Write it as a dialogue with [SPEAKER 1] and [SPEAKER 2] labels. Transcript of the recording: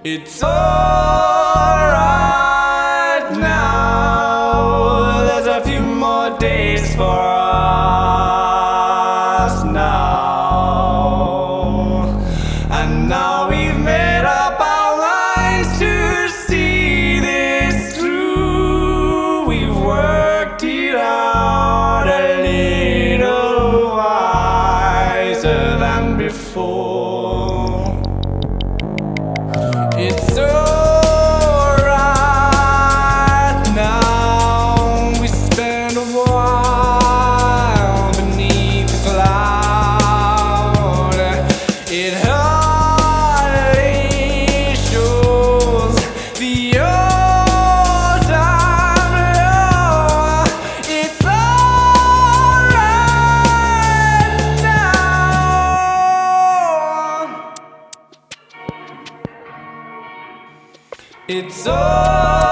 [SPEAKER 1] It's alright now. There's a few more days for us now. And now we've made up our minds to see this through. We've worked it out a little wiser than before. It's alright now. We spend a while beneath the cloud. It hardly shows the old time love. It's alright now. It's all